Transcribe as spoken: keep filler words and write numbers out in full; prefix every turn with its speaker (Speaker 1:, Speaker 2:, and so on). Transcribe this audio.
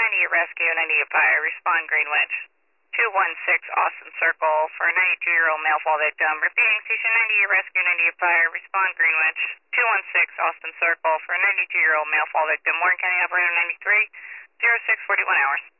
Speaker 1: ninety-eight rescue, ninety-eight fire, respond Greenwich. two one six Austin Circle for a ninety-two-year-old male fall victim. Repeating, station ninety-eight rescue, ninety-eight fire, respond Greenwich. two one six Austin Circle for a ninety-two-year-old male fall victim. Warren County operator ninety-three, zero six forty-one hours.